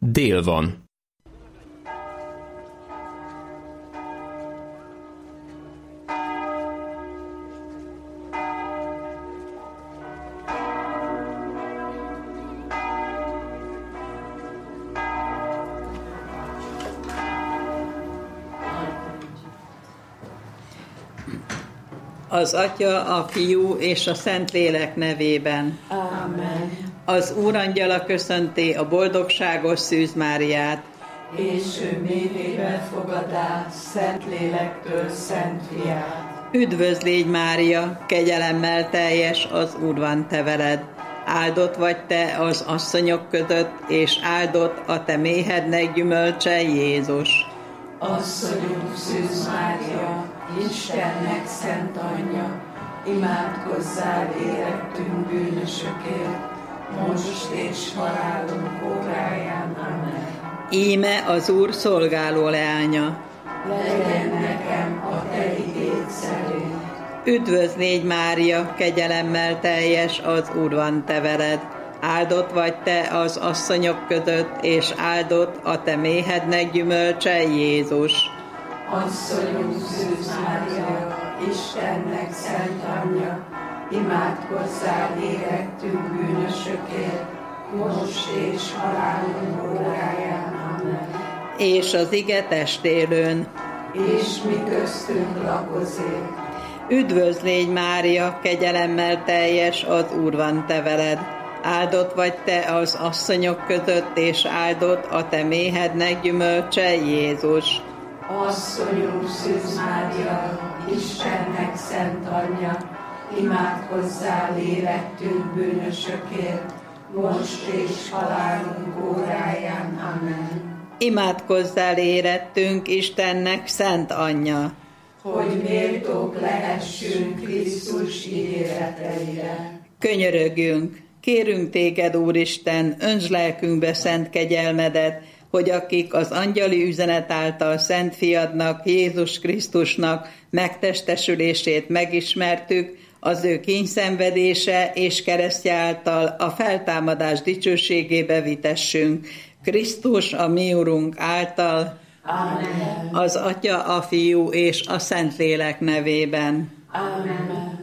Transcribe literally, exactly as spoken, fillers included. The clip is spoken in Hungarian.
Dél van. Az Atya, a Fiú és a Szentlélek nevében. Amen. Az Úrangyala köszönti a boldogságos Szűz Máriát. És ő méhébe fogadá Szentlélektől Szent Fiát. Üdvözl légy, Mária, kegyelemmel teljes, az Úr van te veled. Áldott vagy te az asszonyok között, és áldott a te méhednek gyümölcse, Jézus. Asszonyunk Szűz Mária, Istennek szent anyja, imádkozzál érettünk bűnösökért, most és halálunk óráján. Amen. Íme az Úr szolgáló leánya. Legyen nekem a te igéd szerint. Üdvözl légy, Mária, kegyelemmel teljes, az Úr van te veled. Áldott vagy te az asszonyok között, és áldott a te méhednek gyümölcse, Jézus. Asszonyunk Szűz Mária, Istennek szent anyja, imádkozzál érettünk bűnösökért, most és halálunk óráján. Amen. És az ige testélőn. És mi köztünk lakozik. Üdvözl légy, Mária, kegyelemmel teljes, az Úr van te veled. Áldott vagy te az asszonyok között, és áldott a te méhednek gyümölcse, Jézus. Asszonyunk Szűz Mária, Istennek szent anyja, imádkozzál érettünk bűnösökért, most és halálunk óráján. Amen. Imádkozzál érettünk, Istennek szent anyja, hogy méltók lehessünk Krisztus ígéreteire. Könyörögjünk, kérünk téged, Úristen, öntsd lelkünkbe szent kegyelmedet, hogy akik az angyali üzenet által Szent Fiadnak, Jézus Krisztusnak megtestesülését megismertük, az ő kínyszenvedése és keresztje által a feltámadás dicsőségébe vitessünk. Krisztus, a mi Urunk által, Amen. Az Atya, a Fiú és a Szentlélek nevében. Amen.